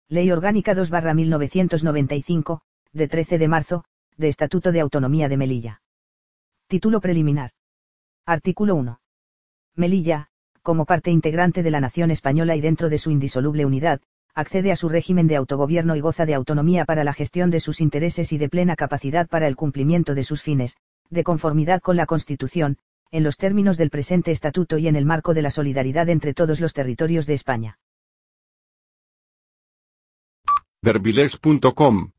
Ley Orgánica 2/1995, de 13 de marzo, de Estatuto de Autonomía de Melilla. Título preliminar. Artículo 1. Melilla, como parte integrante de la nación española y dentro de su indisoluble unidad, accede a su régimen de autogobierno y goza de autonomía para la gestión de sus intereses y de plena capacidad para el cumplimiento de sus fines, de conformidad con la Constitución, en los términos del presente Estatuto y en el marco de la solidaridad entre todos los territorios de España. Verbilex.com